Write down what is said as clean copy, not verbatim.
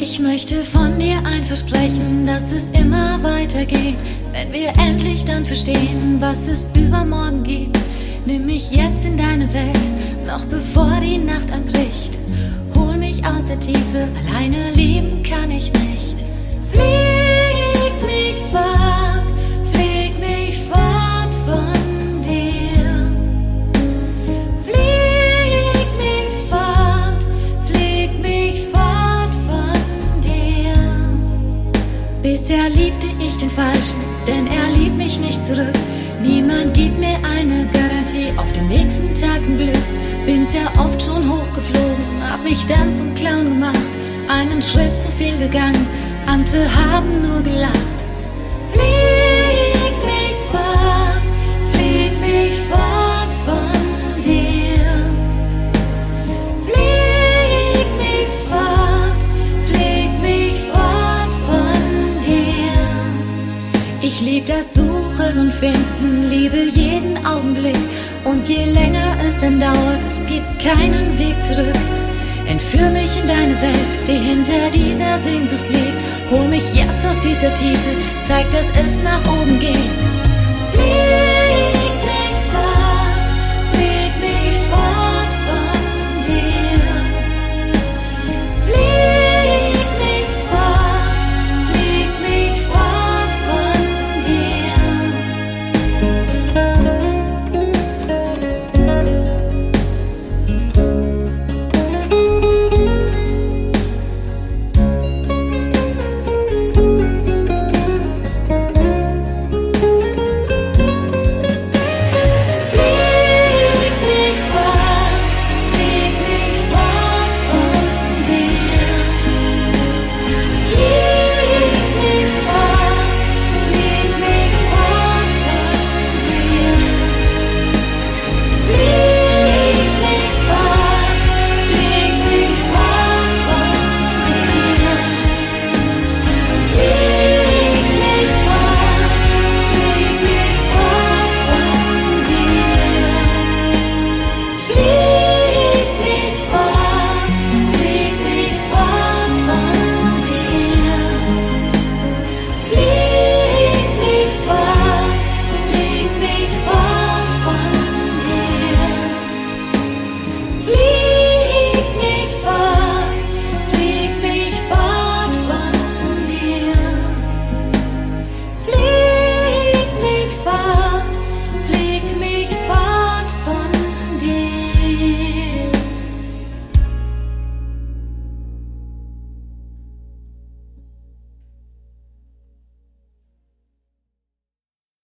Ich möchte von dir ein Versprechen, dass es immer weitergeht, wenn wir endlich dann verstehen, was es übermorgen gibt. Nimm mich jetzt in deine Welt, noch bevor die Nacht anbricht. Hol mich aus der Tiefe, alleine leben kann ich nicht. Flieg mich fort, flieg mich fort von dir. Flieg mich fort, flieg mich fort von dir. Bisher liebte ich den Falschen, denn er liebt mich nicht zurück. Niemand gibt mir eine Garantie auf den nächsten Tag ein Glück. Bin sehr oft schon hochgeflogen, hab mich dann zum Clown gemacht. Einen Schritt zu viel gegangen, andere haben nur gelacht. Flieg mich fort von dir. Flieg mich fort von dir. Ich lieb das Suchen und Finden, liebe jeden Augenblick. Und je länger es dann dauert, es gibt keinen Weg zurück. Entführ mich in deine Welt, die hinter dieser Sehnsucht liegt. Hol mich jetzt aus dieser Tiefe, zeig, dass es nach oben geht.